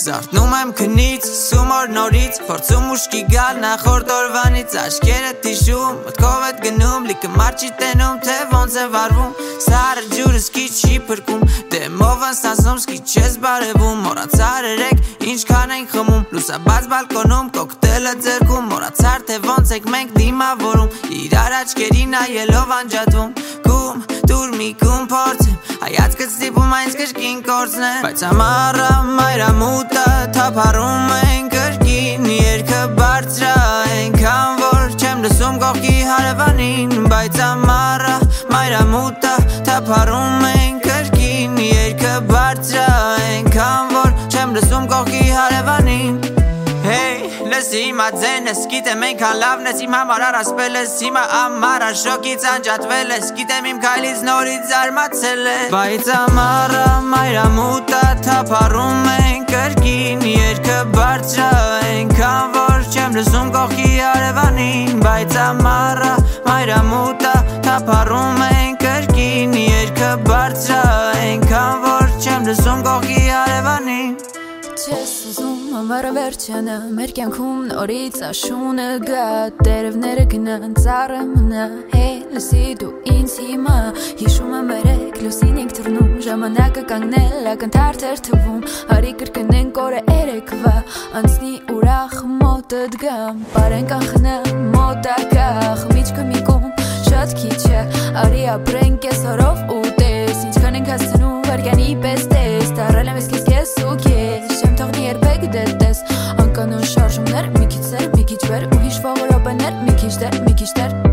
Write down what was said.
Զարթնում եմ քնից, սում օր նորից Փորձում ուշքի գալ նախորդ օրվանից Աշկերդ հիշում, մտքով էդ գնում Լիքը մարդ չի տենում, թե ոնց է վարվում Սարը ջուրը սկի չի փրկում Դեմով անստացնում, սկի չես բարևում Մորացար երեք, ինչքան ենք խմում Լուսաբաց բալկոնում, կոկտելը ձեռքում Մորացար, թե ոնց ենք մենք դիմավորում Իրար աչքերի նայելով անջատվում Կում, դուր մի կում փորձեմ Հայացքդ ստիպում այնց կրկին կորցնել Բայց ամառը մայրամուտը թափառում են կրկին Երգը բարձրա այնքան որ չեմ լսում կողքի հարևանին Բայց ամառը մայրամուտը թափառում են կրկին Երգը բարձրա այնքան որ չեմ լսում կողքի հարևանին Hey, լսի հիմա ձեն ես, գիտեմ այնքան լավն ես Իմ համար առասպել ես, հիմա ամառ շոկից անջատվել ես Գիտեմ իմ քայլից նորից զարմացել ես Բայց ամառը մայրամուտը թափառում են կրկին Երգը բարձրա այնքան որ չեմ լսում կողքի հարևանին Բայց ամառը մայրամուտը թափառում են կրկին Երգը բարձրա այնքան որ չեմ լսում կողքի հարևանին Չես ուզում ամառը վերջանա Մեր կյանքում նորից աշունը գա Տերևները գնան ծառը մնա Հեյ լսի դու ինձ հիմա Հիշում եմ երեք լուսին ենք թռնում Ժամանակը կանգնել ակնթարթ էր թվում Հարի կրկնենք օրը երեկվա Անցնի ուրախ մոտդ գամ Բարենք անխնամ մոտակա Խմիչքը մի կողմ շատ քիչ է Արի ապրենք ես օրով ու տես Ինչքան ենք հասցնում վարգանի պես տես Տարել եմ ես քեզ ու քեզ Չեմ թողնի երբեք դետես Անկանոն շարժումներ մի քիչ սեր մի քիչ վեր Ու հիշվող րոպեներ մի քիչ դեր